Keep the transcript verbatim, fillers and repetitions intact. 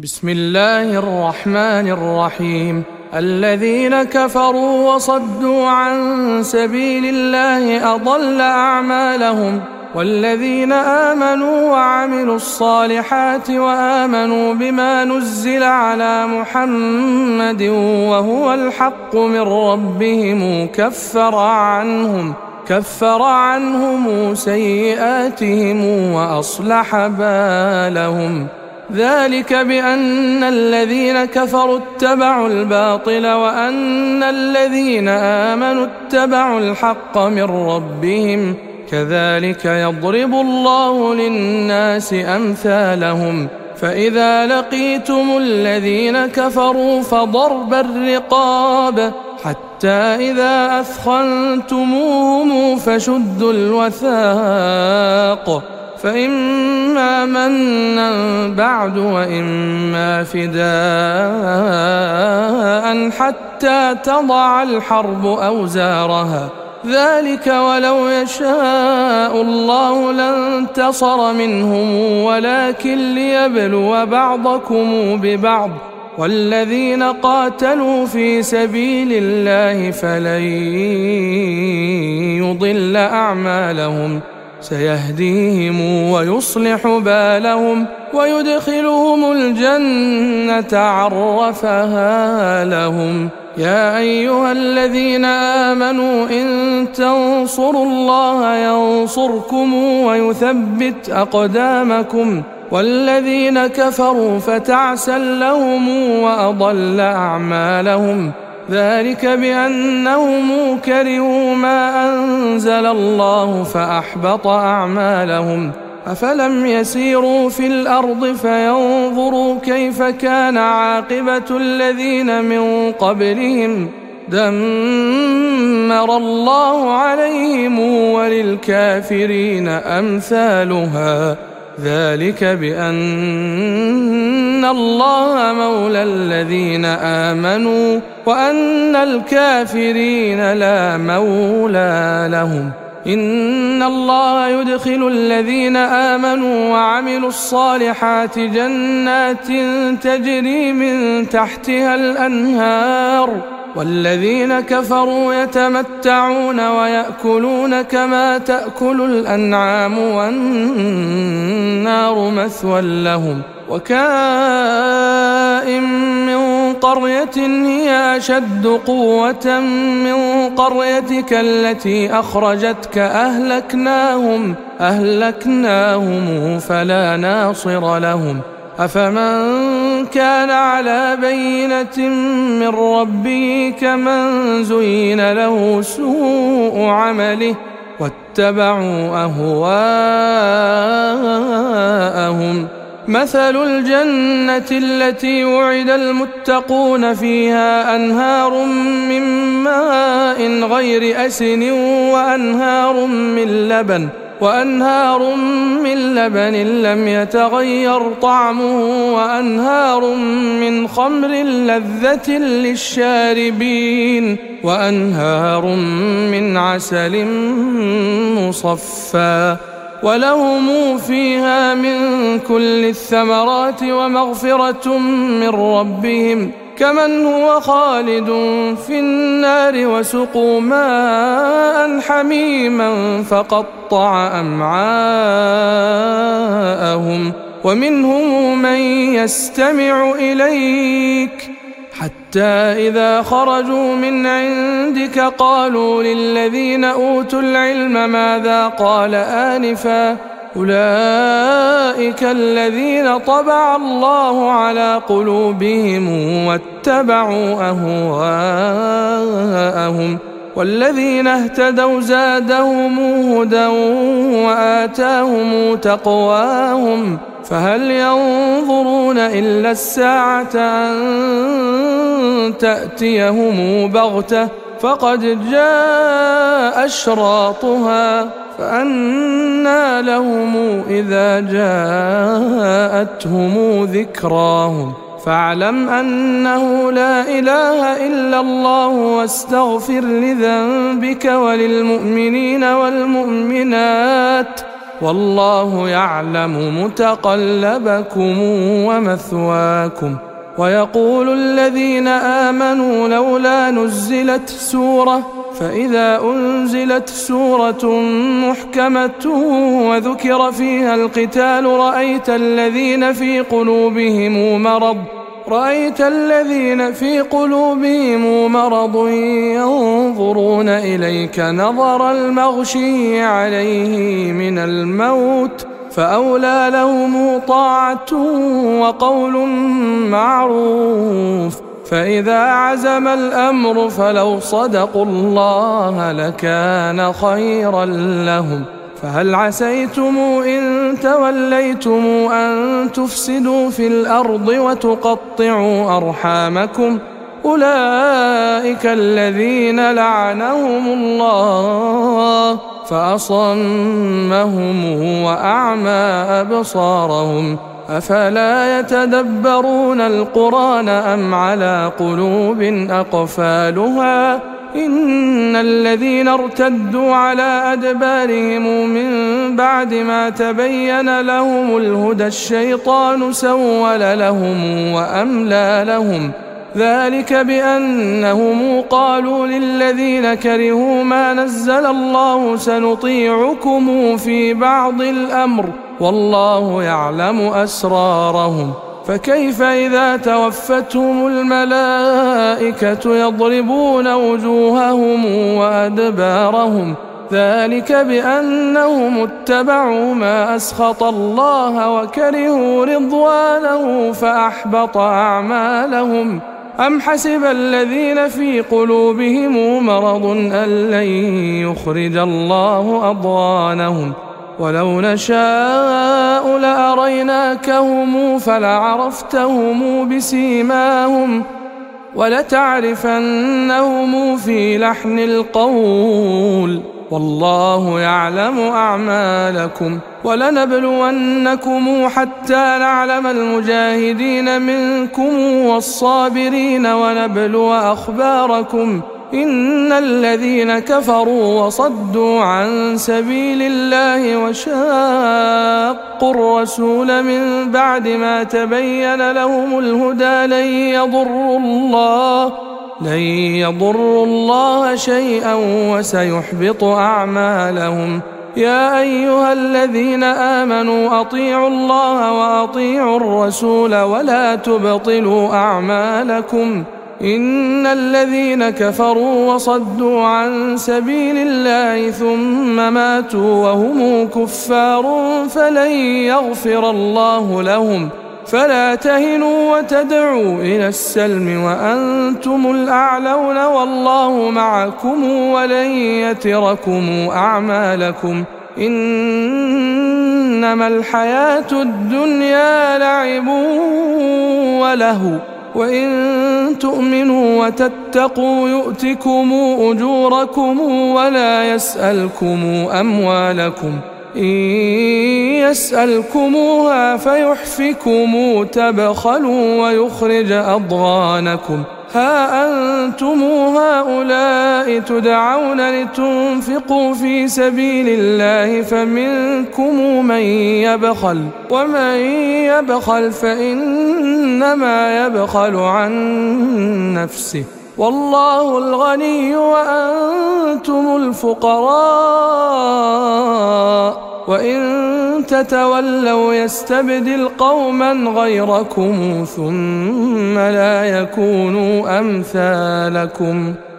بسم الله الرحمن الرحيم. الذين كفروا وصدوا عن سبيل الله أضل أعمالهم، والذين آمنوا وعملوا الصالحات وآمنوا بما نزل على محمد وهو الحق من ربهم كفر عنهم كفر عنهم سيئاتهم وأصلح بالهم. ذلك بأن الذين كفروا اتبعوا الباطل وأن الذين آمنوا اتبعوا الحق من ربهم، كذلك يضرب الله للناس أمثالهم. فإذا لقيتم الذين كفروا فضرب الرقاب حتى إذا أثخنتموهم فشدوا الوثاق، فإما منا بعد وإما فداء حتى تضع الحرب أوزارها. ذلك ولو يشاء الله لانتصر منهم ولكن ليبلو بعضكم ببعض، والذين قاتلوا في سبيل الله فلن يضل أعمالهم، سيهديهم ويصلح بالهم ويدخلهم الجنة عرفها لهم. يا أيها الذين آمنوا إن تنصروا الله ينصركم ويثبت أقدامكم، والذين كفروا فتعسا لهم وأضل أعمالهم. ذلك بأنهم كرهوا ما أنزل الله فأحبط أعمالهم. أفلم يسيروا في الأرض فينظروا كيف كان عاقبة الذين من قبلهم، دمر الله عليهم وللكافرين أمثالها. ذلك بأن الله مولى الذين آمنوا وأن الكافرين لا مولى لهم. إن الله يدخل الذين آمنوا وعملوا الصالحات جنات تجري من تحتها الأنهار، والذين كفروا يتمتعون ويأكلون كما تأكل الأنعام والنار مثوى لهم. وكائن من قرية هي أشد قوة من قريتك التي أخرجتك أهلكناهم أهلكناهم فلا ناصر لهم. أفمن كان على بينة من ربه كمن زين له سوء عمله واتبعوا أهواءهم. مثل الجنة التي وعد المتقون فيها أنهار من ماء غير أسن وأنهار من لبن وأنهار من لبن لم يتغير طعمه وأنهار من خمر لذة للشاربين وأنهار من عسل مصفى، ولهم فيها من كل الثمرات ومغفرة من ربهم، كمن هو خالد في النار وسقوا ماء حميما فقطع أمعاءهم. ومنهم من يستمع إليك حتى إذا خرجوا من عندك قالوا للذين أوتوا العلم ماذا قال آنفا، أولئك الذين طبع الله على قلوبهم واتبعوا أهواءهم، والذين اهتدوا زادهم هدى وآتاهم تقواهم. فهل ينظرون إلا الساعة أن تأتيهم بغتة فقد جاء أشراطها، فأنى لهم إذا جاءتهم ذكراهم. فاعلم أنه لا إله إلا الله واستغفر لذنبك وللمؤمنين والمؤمنات والله يعلم متقلبكم ومثواكم. ويقول الذين آمنوا لولا نزلت سورة، فإذا أنزلت سورة محكمة وذكر فيها القتال رأيت الذين في قلوبهم مرض رأيت الذين في قلوبهم مرض ينظرون إليك نظر المغشي عليه من الموت، فأولى لهم طاعة وقول معروف. فإذا عزم الأمر فلو صدقوا الله لكان خيرا لهم. فهل عسيتم إن توليتم أن تفسدوا في الأرض وتقطعوا أرحامكم؟ أولئك الذين لعنهم الله فأصمهم وأعمى أبصارهم، أفلا يتدبرون القرآن أم على قلوب أقفالها؟ إن الذين ارتدوا على أدبارهم من بعد ما تبين لهم الهدى الشيطان سول لهم وأملى لهم، ذلك بأنهم قالوا للذين كرهوا ما نزل الله سنطيعكم في بعض الأمر والله يعلم أسرارهم. فكيف إذا توفتهم الملائكة يضربون وجوههم وأدبارهم، ذلك بأنهم اتبعوا ما أسخط الله وكرهوا رضوانه فأحبط أعمالهم. أم حسب الذين في قلوبهم مرض أن لن يخرج الله أضغانهم، ولو نشاء لأريناكهم فلعرفتهم بسيماهم ولتعرفنهم في لحن القول، والله يعلم أعمالكم. ولنبلونكم حتى نعلم المجاهدين منكم والصابرين ونبلو أخباركم. إن الذين كفروا وصدوا عن سبيل الله وشاقوا الرسول من بعد ما تبين لهم الهدى لن يضروا الله لن يضروا الله شيئا وسيحبط أعمالهم. يا أيها الذين آمنوا أطيعوا الله وأطيعوا الرسول ولا تبطلوا أعمالكم. إن الذين كفروا وصدوا عن سبيل الله ثم ماتوا وهم كفار فلن يغفر الله لهم. فلا تهنوا وتدعوا إلى السلم وأنتم الأعلون والله معكم ولن يتركم أعمالكم. إنما الحياة الدنيا لعب ولهو وإن تؤمنوا وتتقوا يؤتكم أجوركم ولا يسألكم أموالكم. إن يسألكموها فيحفكم تبخلوا ويخرج أضغانكم. ها أنتم هؤلاء تدعون لتنفقوا في سبيل الله فمنكم من يبخل ومن يبخل فإنما يبخل عن نفسه والله الغني وأنتم الفقراء وإن تتولوا يستبدل قوما غيركم ثم لا يكونوا أمثالكم.